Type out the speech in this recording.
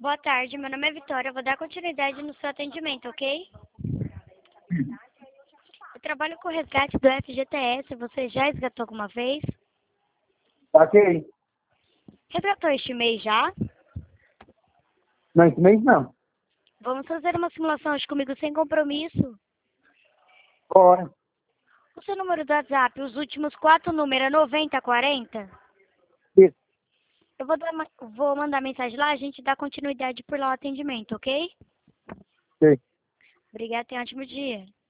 Boa tarde, meu nome é Vitória. Eu vou dar continuidade no seu atendimento, ok? Eu trabalho com o resgate do FGTS. Você já resgatou alguma vez? Ok. Resgatou este mês já? Não, esse mês não. Vamos fazer uma simulação hoje comigo sem compromisso. Bora. O seu número do WhatsApp, os últimos 4 números é 9040? Isso. Eu vou mandar mensagem lá, a gente dá continuidade por lá o atendimento, ok? Ok. Obrigada, tenha um ótimo dia.